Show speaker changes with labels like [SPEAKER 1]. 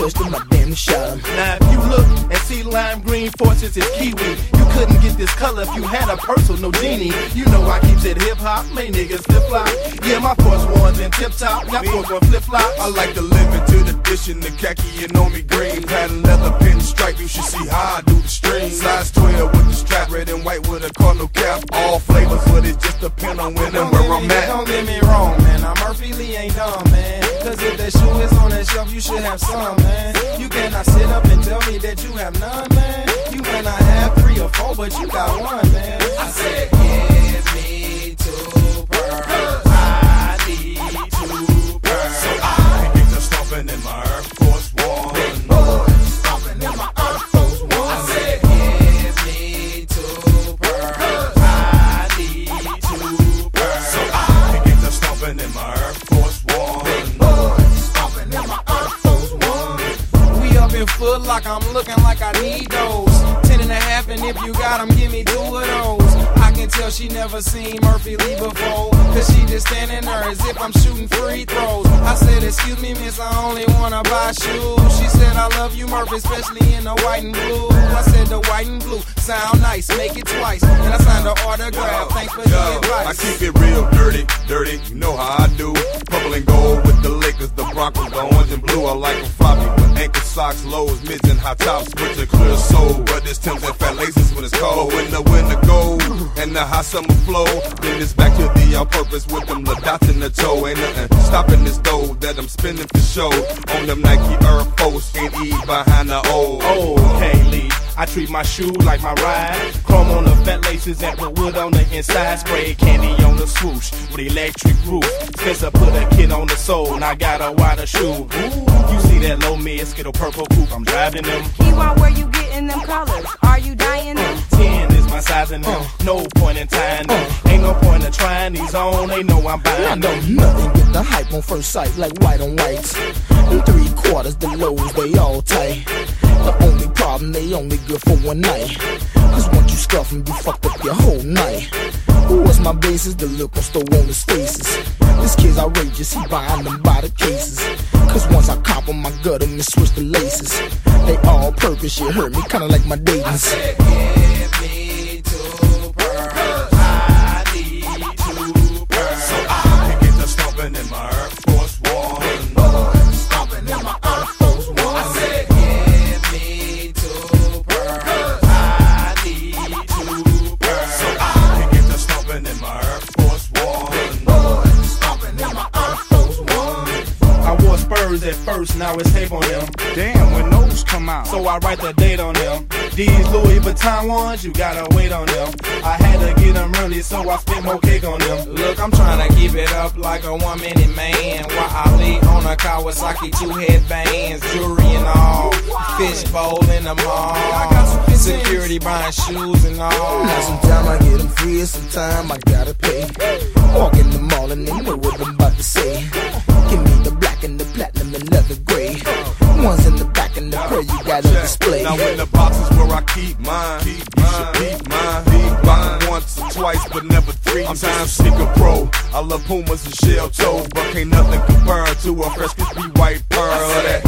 [SPEAKER 1] touched him, I damn near shot him.
[SPEAKER 2] Now if you look and see lime green forces is kiwi, you couldn't get this color if you had a purse or no genie. You know I keeps it hip hop, make niggas flip flop. Yeah, my force one's in tip top, got force one flip flop.
[SPEAKER 3] I like to live into the dish in the khaki and on me green. Pattern leather pinstripe, you should see how I do the string. Size 12 with the strap, red and white with a cardinal cap. All flavors, but it just depend on when and where I'm at.
[SPEAKER 4] Don't get me wrong, man, I'm Murphy Lee, ain't dumb, man. Cause if that shoe is on that shelf, you should have some, man. You cannot sit up and tell me that you have none, man. You may not have 3 or 4, but you got one, man.
[SPEAKER 5] I said, give me 2 pearls. I need 2 pearls.
[SPEAKER 3] So I can get to stomping in my Air Force One.
[SPEAKER 5] Big boy, stomping in my Air Force One. I said, give me 2 pearls. I need 2 pearls.
[SPEAKER 3] So I can get to stomping in my Air Force One.
[SPEAKER 5] Big boy, stomping in my Air Force One.
[SPEAKER 4] We up in Foot Locker, I'm looking like I need those. 10 and a half, and if you got them, give me 2 of those. I can tell she never seen Murphy Lee before, cause she just standing there as if I'm shooting free throws. I said, excuse me, miss, I only wanna buy shoes. She said, I love you, Murphy, especially in the white and blue. I said, the white and blue sound nice, make it twice. And I signed the autograph, thanks for the advice.
[SPEAKER 3] I keep it real dirty, dirty, you know how I do. Purple and gold with the Lakers, the Broncos, the orange and blue. I like them floppy with ankle socks, lows, mids, and high tops with a clear soul. But it's Tim's and fat laces when it's cold. But when the winter gold and the hot summer flow, then it's back to the on purpose with them little dots in the toe. Ain't nothing stopping this dough that I'm spending for show. On them Nike Air Force and E behind the O.
[SPEAKER 2] Okay, Lee, I treat my shoe like my ride. Chrome on the fat laces and put wood on the inside. Spray candy on the swoosh with electric roof. Spencer put a kid on the sole and I got a wider shoe. Ooh, you see that low mid Skittle purple coupe, I'm driving them.
[SPEAKER 6] He-Want, where you getting them colors? Are you dying them?
[SPEAKER 2] 10 is my size in them, no point in tying them. Ain't no point in trying these on, they know I'm buying
[SPEAKER 1] I know
[SPEAKER 2] them.
[SPEAKER 1] nothing, get the hype on first sight like white on whites. In 3/4, the lows, they all tight. The only problem, they only good for one night. Cause once you scuff them, you fucked up your whole night. Who was my basis? The look on store on his faces. This kid's outrageous, he buying them by the cases. Cause once I cop them, I gut them and switch the laces. They all purpose, shit hurt me, kinda like my datings.
[SPEAKER 5] I said, give me 2 pearls. I need 2 pearls.
[SPEAKER 3] So I can get to stomping in my Air Force One.
[SPEAKER 5] Big boy, stomping in my Air Force One. I said, give me 2 pearls. I need 2 pearls.
[SPEAKER 3] So I can get to stomping in my Air Force One.
[SPEAKER 5] Big boy, stomping in my Air Force One.
[SPEAKER 2] I wore Spurs at first, now it's tape on them.
[SPEAKER 7] Damn, when those come out.
[SPEAKER 2] So I write the date on them. These Louis Vuitton ones, you gotta wait on them. I had to get them early, so I spent more cake on them.
[SPEAKER 4] Look, I'm trying to keep it up like a 1-minute man. While I lay on a Kawasaki, 2 headbands, jewelry and all. Fishbowl in the mall. I got some security buying shoes and all.
[SPEAKER 1] Now sometimes I get them free and sometimes I gotta pay. Walk in the mall and they know what I'm about to say. Give me the black and the platinum and leather gray. Ones in the back and the pearl you got on display.
[SPEAKER 3] Now in the boxes where I keep mine, you should peep mine. Rock once or twice, but never 3 times. Sneaker pro, I love Pumas and shell toes, but can't nothing compare to a fresh crispy white pearl. That